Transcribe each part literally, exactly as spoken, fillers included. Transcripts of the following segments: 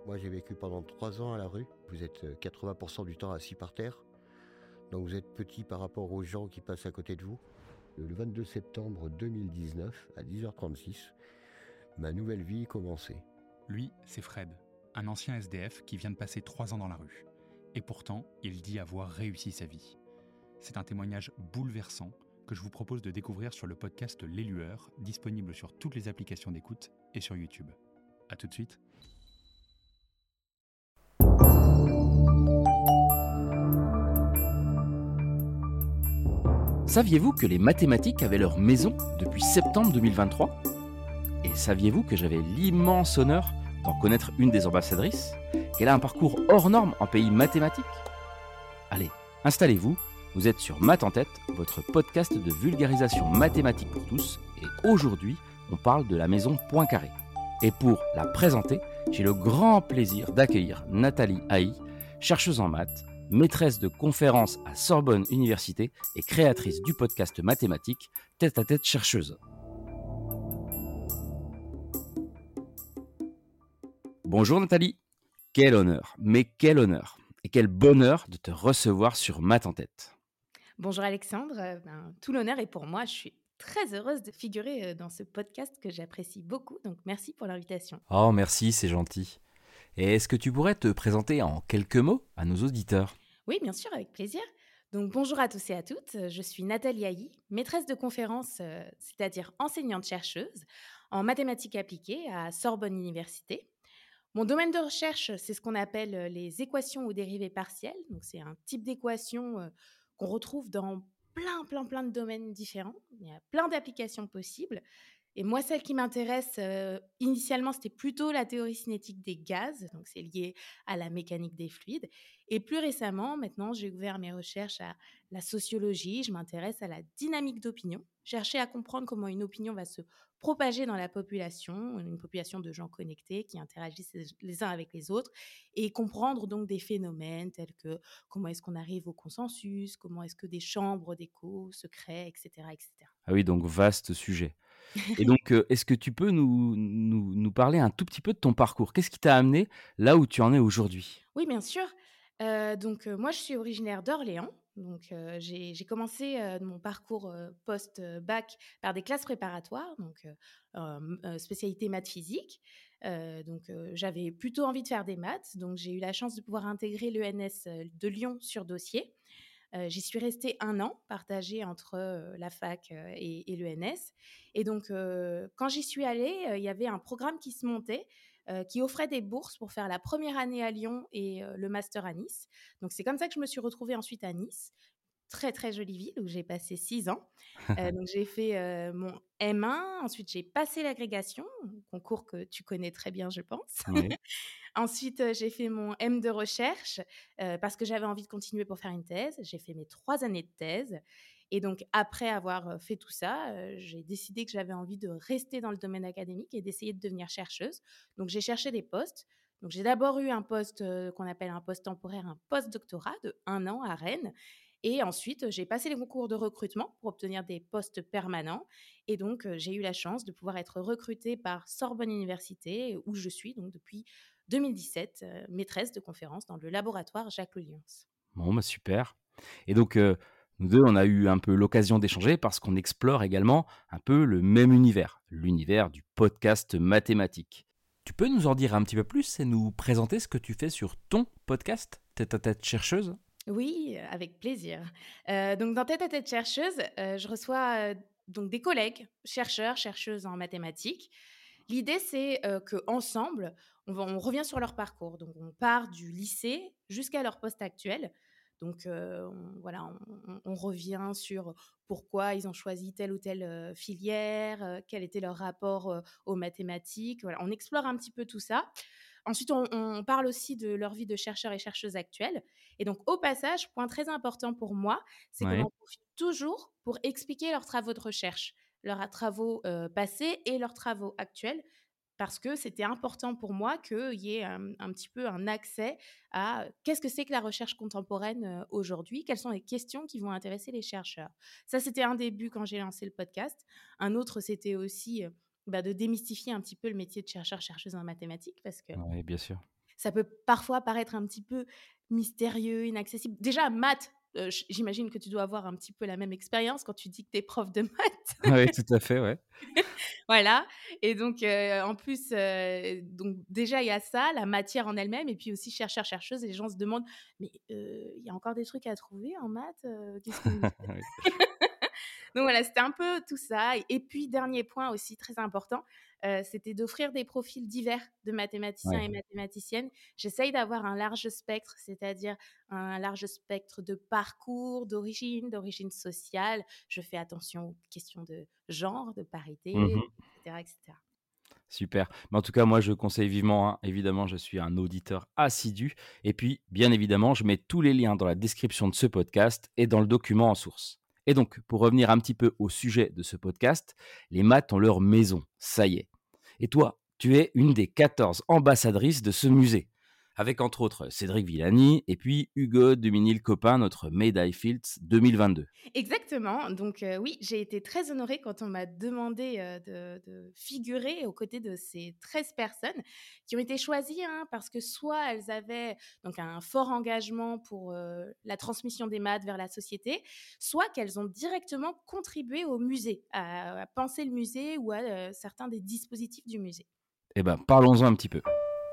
Moi, j'ai vécu pendant trois ans à la rue. Vous êtes euh, quatre-vingts pour cent du temps assis par terre. Donc vous êtes petit par rapport aux gens qui passent à côté de vous. Le vingt-deux septembre deux mille dix-neuf, à dix heures trente-six, ma nouvelle vie commençait. Lui, c'est Fred, un ancien S D F qui vient de passer trois ans dans la rue. Et pourtant, il dit avoir réussi sa vie. C'est un témoignage bouleversant que je vous propose de découvrir sur le podcast Les Lueurs, disponible sur toutes les applications d'écoute et sur YouTube. A tout de suite. Saviez-vous que les mathématiques avaient leur maison depuis septembre deux mille vingt-trois ? Et saviez-vous que j'avais l'immense honneur d'en connaître une des ambassadrices, qu'elle a un parcours hors norme en pays mathématiques ? Allez, installez-vous, vous êtes sur Math en tête, votre podcast de vulgarisation mathématique pour tous, et aujourd'hui, on parle de la maison Poincaré. Et pour la présenter, j'ai le grand plaisir d'accueillir Nathalie Haï, chercheuse en maths, maîtresse de conférences à Sorbonne Université et créatrice du podcast mathématique Tête à tête chercheuse. Bonjour Nathalie, quel honneur, mais quel honneur et quel bonheur de te recevoir sur Math en tête. Bonjour Alexandre, euh, ben, tout l'honneur est pour moi, je suis très heureuse de figurer euh, dans ce podcast que j'apprécie beaucoup, donc merci pour l'invitation. Oh merci, c'est gentil. Et est-ce que tu pourrais te présenter en quelques mots à nos auditeurs ? Oui, bien sûr, avec plaisir. Donc bonjour à tous et à toutes, je suis Nathalie Haï, maîtresse de conférences, euh, c'est-à-dire enseignante-chercheuse en mathématiques appliquées à Sorbonne Université. Mon domaine de recherche, c'est ce qu'on appelle euh, les équations ou dérivées partielles. Donc, c'est un type d'équation euh, qu'on retrouve dans plein, plein, plein de domaines différents. Il y a plein d'applications possibles. Et moi, celle qui m'intéresse, euh, initialement, c'était plutôt la théorie cinétique des gaz. Donc, c'est lié à la mécanique des fluides. Et plus récemment, maintenant, j'ai ouvert mes recherches à la sociologie. Je m'intéresse à la dynamique d'opinion. Chercher à comprendre comment une opinion va se propager dans la population, une population de gens connectés qui interagissent les uns avec les autres, et comprendre donc des phénomènes tels que comment est-ce qu'on arrive au consensus, comment est-ce que des chambres d'écho se créent, et cetera, et cetera. Ah oui, donc vaste sujet. Et donc, euh, est-ce que tu peux nous, nous, nous parler un tout petit peu de ton parcours ? Qu'est-ce qui t'a amené là où tu en es aujourd'hui ? Oui, bien sûr. Euh, donc, euh, moi, je suis originaire d'Orléans. Donc, euh, j'ai, j'ai commencé euh, mon parcours euh, post-bac par des classes préparatoires, donc euh, euh, euh, spécialité maths physique. Euh, donc, euh, j'avais plutôt envie de faire des maths. Donc, j'ai eu la chance de pouvoir intégrer l'E N S de Lyon sur dossier. Euh, j'y suis restée un an, partagée entre euh, la fac euh, et, et l'E N S. Et donc, euh, quand j'y suis allée, euh, il y avait un programme qui se montait euh, qui offrait des bourses pour faire la première année à Lyon et euh, le master à Nice. Donc, c'est comme ça que je me suis retrouvée ensuite à Nice. Très, très jolie ville où j'ai passé six ans. Euh, donc, j'ai fait euh, mon M un. Ensuite, j'ai passé l'agrégation, concours que tu connais très bien, je pense. Oui. Ensuite, euh, j'ai fait mon M de recherche euh, parce que j'avais envie de continuer pour faire une thèse. J'ai fait mes trois années de thèse. Et donc, après avoir euh, fait tout ça, euh, j'ai décidé que j'avais envie de rester dans le domaine académique et d'essayer de devenir chercheuse. Donc, j'ai cherché des postes. Donc, j'ai d'abord eu un poste euh, qu'on appelle un poste temporaire, un post-doctorat de un an à Rennes. Et ensuite, j'ai passé les concours de recrutement pour obtenir des postes permanents. Et donc, euh, j'ai eu la chance de pouvoir être recrutée par Sorbonne Université, où je suis donc depuis deux mille dix-sept, euh, maîtresse de conférence dans le laboratoire Jacques Lelions. Bon, bah super. Et donc, euh, nous deux, on a eu un peu l'occasion d'échanger parce qu'on explore également un peu le même univers, l'univers du podcast mathématique. Tu peux nous en dire un petit peu plus et nous présenter ce que tu fais sur ton podcast, Tête à tête chercheuse ? Oui, avec plaisir. Euh, donc, dans Tête à tête chercheuse, euh, je reçois euh, donc des collègues, chercheurs, chercheuses en mathématiques. L'idée, c'est euh, qu'ensemble, on, va- on revient sur leur parcours. Donc, on part du lycée jusqu'à leur poste actuel. Donc, euh, on, voilà, on, on- on revient sur pourquoi ils ont choisi telle ou telle euh, filière, euh, quel était leur rapport euh, aux mathématiques. Voilà, on explore un petit peu tout ça. Ensuite, on, on parle aussi de leur vie de chercheurs et chercheuses actuelles. Et donc, au passage, point très important pour moi, c'est qu'on Ouais. en profite toujours pour expliquer leurs travaux de recherche, leurs travaux euh, passés et leurs travaux actuels, parce que c'était important pour moi qu'il y ait un, un petit peu un accès à qu'est-ce que c'est que la recherche contemporaine euh, aujourd'hui, quelles sont les questions qui vont intéresser les chercheurs. Ça, c'était un début quand j'ai lancé le podcast. Un autre, c'était aussi euh, bah, de démystifier un petit peu le métier de chercheur-chercheuse en mathématiques, parce que Oui, bien sûr. Ça peut parfois paraître un petit peu mystérieux, inaccessible. Déjà, maths, heu, j j'imagine que tu dois avoir un petit peu la même expérience quand tu dis que tu es prof de maths. Oui, tout à fait, ouais. Voilà et donc heu, en plus, heu, donc déjà il y a ça, la matière en elle-même et puis aussi chercheur, chercheuse et les gens se demandent: «Mais heu, il y a encore des trucs à trouver en maths, heu, qu'est-ce que vous faites?» Oui. Donc voilà, c'était un peu tout ça et puis dernier point aussi très important, heu, c'était d'offrir des profils divers de mathématiciens Ouais. et mathématiciennes. J'essaye d'avoir un large spectre, c'est-à-dire un large spectre de parcours, d'origine, d'origine sociale. Je fais attention aux questions de genre, de parité, Mmh. et cetera, et cetera. Super. Mais en tout cas, moi, je conseille vivement, hein. Évidemment, je suis un auditeur assidu et puis, bien évidemment, je mets tous les liens dans la description de ce podcast et dans le document en source. Et donc, pour revenir un petit peu au sujet de ce podcast, les maths ont leur maison, ça y est. Et toi, tu es une des quatorze ambassadrices de ce musée, avec entre autres Cédric Villani et puis Hugo Duminil-Copin, notre médaille Fields deux mille vingt-deux. Exactement, donc heu, oui, j'ai été très honorée quand on m'a demandé, heu, de de figurer aux côtés de ces treize personnes qui ont été choisies, hein, parce que soit elles avaient donc un fort engagement pour, heu, la transmission des maths vers la société, soit qu'elles ont directement contribué au musée, à à penser le musée ou à, heu, certains des dispositifs du musée. Eh ben, parlons-en un petit peu.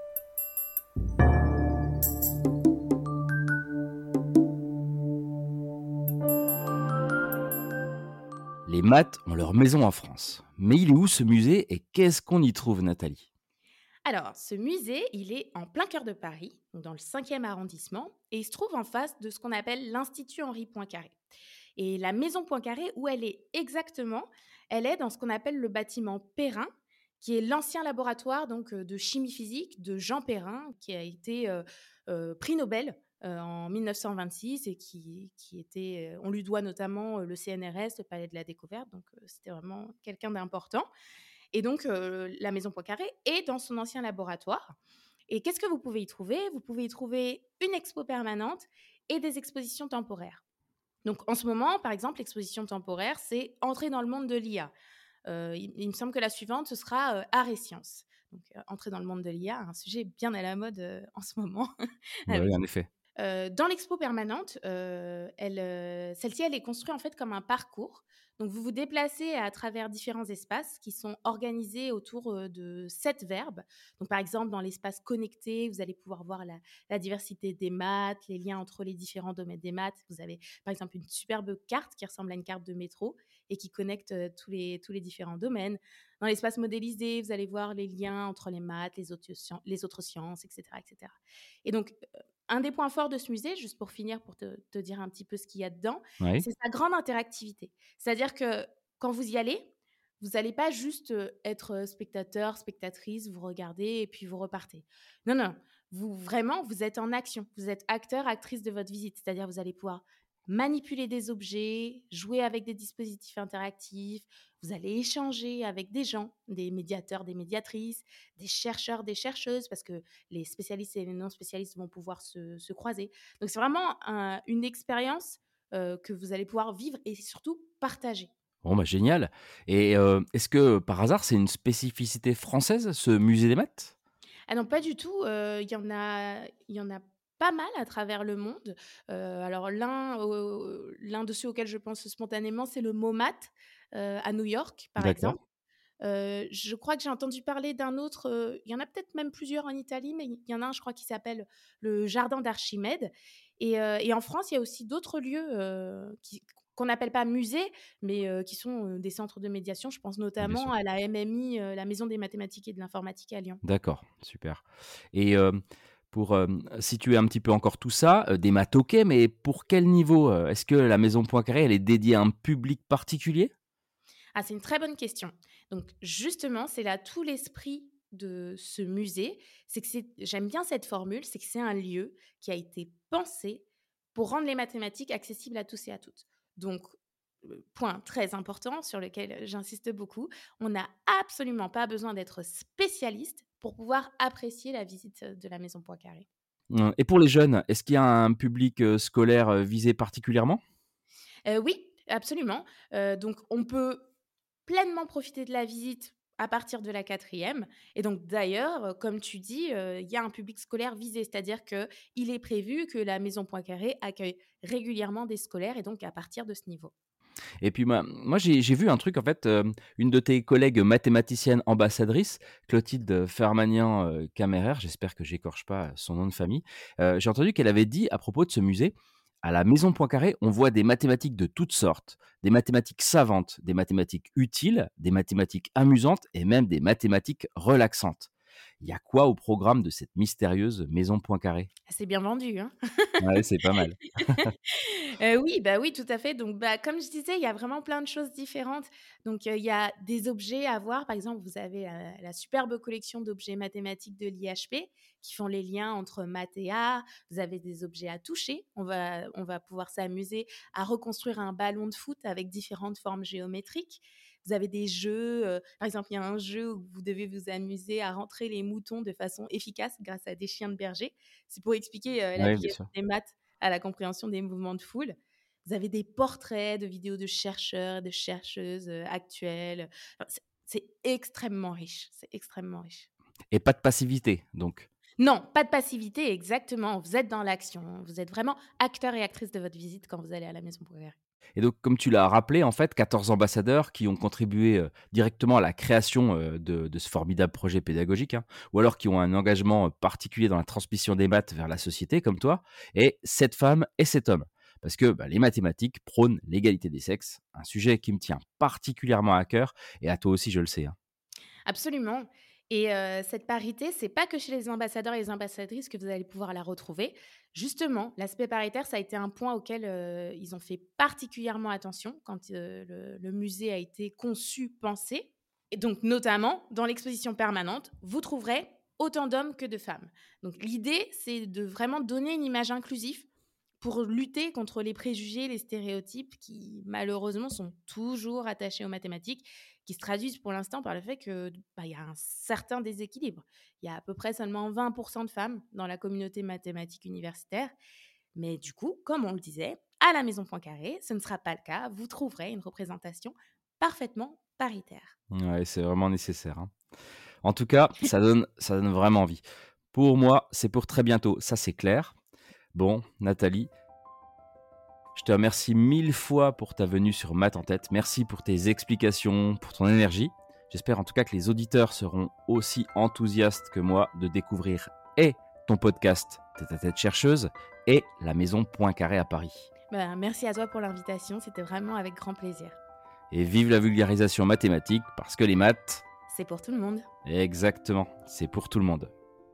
Les maths ont leur maison en France. Mais il est où ce musée et qu'est-ce qu'on y trouve, Nathalie? Alors, ce musée, il est en plein cœur de Paris, donc dans le cinquième arrondissement, et il se trouve en face de ce qu'on appelle l'Institut Henri Poincaré. Et la maison Poincaré, où elle est exactement, elle est dans ce qu'on appelle le bâtiment Perrin, qui est l'ancien laboratoire donc euh, de chimie physique de Jean Perrin, qui a été euh, euh, prix Nobel euh, en mille neuf cent vingt-six et qui, qui était, euh, on lui doit notamment euh, le C N R S, le Palais de la Découverte, donc euh, c'était vraiment quelqu'un d'important. Et donc, euh, la maison Poincaré est dans son ancien laboratoire. Et qu'est-ce que vous pouvez y trouver? Vous pouvez y trouver une expo permanente et des expositions temporaires. Donc, en ce moment, par exemple, l'exposition temporaire, c'est Entrer dans le monde de l'I A. Euh, il, il me semble que la suivante, ce sera euh, Art et sciences. Donc, euh, Entrer dans le monde de l'I A, un sujet bien à la mode euh, en ce moment. Bah oui, avec en effet. Heu, dans l'expo permanente, heu, elle, heu, celle-ci, elle est construite, en fait, comme un parcours. Donc vous vous déplacez à travers différents espaces qui sont organisés autour, heu, de sept verbes. Donc par exemple, dans l'espace connecté, vous allez pouvoir voir la la diversité des maths, les liens entre les différents domaines des maths. Vous avez, par exemple, une superbe carte qui ressemble à une carte de métro et qui connecte, heu, tous les tous les différents domaines. Dans l'espace modélisé, vous allez voir les liens entre les maths, les autres scien les autres sciences et cetera et cetera. Et donc un des points forts de ce musée, juste pour finir, pour te, te dire un petit peu ce qu'il y a dedans, Oui. c'est sa grande interactivité. C'est-à-dire que quand vous y allez, vous n'allez pas juste euh, être euh, spectateur, spectatrice, vous regardez et puis vous repartez. Non, non, vous vraiment, vous êtes en action. Vous êtes acteur, actrice de votre visite. C'est-à-dire vous allez pouvoir manipuler des objets, jouer avec des dispositifs interactifs, vous allez échanger avec des gens, des médiateurs, des médiatrices, des chercheurs, des chercheuses, parce que les spécialistes et les non spécialistes vont pouvoir se, se croiser. Donc c'est vraiment un- une expérience euh, que vous allez pouvoir vivre et surtout partager. Bon, bah génial. Et euh, est-ce que par hasard, c'est une spécificité française, ce musée des maths? Ah non, pas du tout. euh, Il y en a, il y en a pas mal à travers le monde. Euh, alors l'un, euh, l'un de ceux auxquels je pense spontanément, c'est le MoMAT euh, à New York, par D'accord. exemple. Heu, je crois que j'ai entendu parler d'un autre, heu, il y en a peut-être même plusieurs en Italie, mais il y en a un, je crois, qui s'appelle le jardin d'Archimède et heu et en France, il y a aussi d'autres lieux, heu, qui qu'on n'appelle pas musées, mais heu, qui sont, heu, des centres de médiation. Je pense Bien notamment sûr. à la M M I, heu, la Maison des mathématiques et de l'informatique à Lyon. D'accord, super. Et euh, pour euh, situer un petit peu encore tout ça, euh, des maths, ok, mais pour quel niveau? euh, Est-ce que la maison Poincaré, elle est dédiée à un public particulier? Ah, c'est une très bonne question. Donc justement, c'est là tout l'esprit de ce musée, c'est que c'est j'aime bien cette formule, c'est que c'est un lieu qui a été pensé pour rendre les mathématiques accessibles à tous et à toutes. Donc, heu, point très important sur lequel j'insiste beaucoup, on n'a absolument pas besoin d'être spécialiste pour pouvoir apprécier la visite de la maison Poincaré. Hum, Et pour les jeunes, est-ce qu'il y a un public euh, scolaire euh, visé particulièrement? Heu, oui, absolument. Heu, donc on peut pleinement profiter de la visite à partir de la quatrième. Et donc d'ailleurs, euh, comme tu dis, euh, il y a un public scolaire visé, c'est-à-dire qu'il est prévu que la Maison Poincaré accueille régulièrement des scolaires et donc à partir de ce niveau. Et puis moi, moi j'ai j'ai vu un truc, en fait, euh, une de tes collègues mathématiciennes ambassadrices, Clotilde Farmanian-Camerer, j'espère que j'écorche pas son nom de famille, euh, j'ai entendu qu'elle avait dit à propos de ce musée, à la Maison Poincaré, on voit des mathématiques de toutes sortes, des mathématiques savantes, des mathématiques utiles, des mathématiques amusantes et même des mathématiques relaxantes. Il y a quoi au programme de cette mystérieuse Maison Poincaré? C'est bien vendu, hein. Ouais, c'est pas mal. Heu, oui, bah, oui, tout à fait. Donc, bah, comme je disais, il y a vraiment plein de choses différentes. Donc, heu, il y a des objets à voir. Par exemple, vous avez, heu, la superbe collection d'objets mathématiques de l'I H P qui font les liens entre maths et art. Vous avez des objets à toucher. On va on va pouvoir s'amuser à reconstruire un ballon de foot avec différentes formes géométriques. Vous avez des jeux, heu, par exemple, il y a un jeu où vous devez vous amuser à rentrer les moutons de façon efficace grâce à des chiens de berger. C'est pour expliquer, heu, Oui, bien l'application sûr. des maths à la compréhension des mouvements de foule. Vous avez des portraits de vidéos de chercheurs et de chercheuses, heu, actuelles. Enfin, c'est c'est extrêmement riche, c'est extrêmement riche. Et pas de passivité, donc. Non, pas de passivité, exactement. Vous êtes dans l'action. Vous êtes vraiment acteur et actrice de votre visite quand vous allez à la Maison Poincaré. Et donc, comme tu l'as rappelé, en fait, quatorze ambassadeurs qui ont contribué euh, directement à la création euh, de, de ce formidable projet pédagogique, hein, ou alors qui ont un engagement euh, particulier dans la transmission des maths vers la société, comme toi, et sept femmes et sept hommes. Parce que bah, les mathématiques prônent l'égalité des sexes, un sujet qui me tient particulièrement à cœur, et à toi aussi, je le sais, hein. Absolument. Et heu, cette parité, c'est pas que chez les ambassadeurs et les ambassadrices que vous allez pouvoir la retrouver. Justement, l'aspect paritaire, ça a été un point auquel, heu, ils ont fait particulièrement attention quand, heu, le le musée a été conçu, pensé. Et donc notamment, dans l'exposition permanente, vous trouverez autant d'hommes que de femmes. Donc l'idée, c'est de vraiment donner une image inclusive pour lutter contre les préjugés, les stéréotypes qui, malheureusement, sont toujours attachés aux mathématiques, qui se traduisent pour l'instant par le fait que, bah, il y a un certain déséquilibre. Il y a à peu près seulement vingt pour cent de femmes dans la communauté mathématique universitaire. Mais du coup, comme on le disait, à la Maison Poincaré, ce ne sera pas le cas. Vous trouverez une représentation parfaitement paritaire. Ouais, c'est vraiment nécessaire, hein. En tout cas, ça donne, ça donne vraiment envie. Pour moi, c'est pour très bientôt, ça c'est clair. Bon, Nathalie, je te remercie mille fois pour ta venue sur Maths en tête. Merci pour tes explications, pour ton énergie. J'espère en tout cas que les auditeurs seront aussi enthousiastes que moi de découvrir et ton podcast Tête à Tête Chercheuse et la Maison Poincaré à Paris. Ben, merci à toi pour l'invitation, c'était vraiment avec grand plaisir. Et vive la vulgarisation mathématique, parce que les maths, C'est pour tout le monde. exactement, c'est pour tout le monde.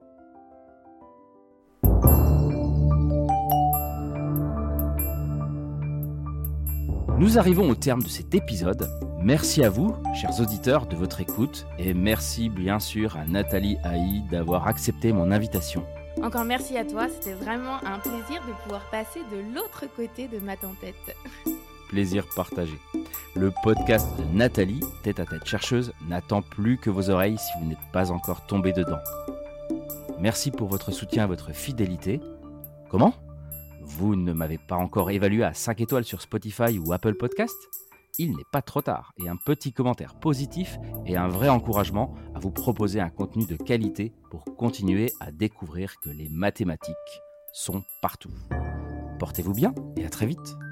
Nous arrivons au terme de cet épisode. Merci à vous, chers auditeurs, de votre écoute. Et merci bien sûr à Nathalie Haï d'avoir accepté mon invitation. Encore merci à toi, c'était vraiment un plaisir de pouvoir passer de l'autre côté de Maths en tête. Plaisir partagé. Le podcast de Nathalie, Tête à Tête Chercheuse, n'attend plus que vos oreilles si vous n'êtes pas encore tombé dedans. Merci pour votre soutien et votre fidélité. Comment ? Vous ne m'avez pas encore évalué à cinq étoiles sur Spotify ou Apple Podcast ? Il n'est pas trop tard, et un petit commentaire positif est un vrai encouragement à vous proposer un contenu de qualité pour continuer à découvrir que les mathématiques sont partout. Portez-vous bien et à très vite.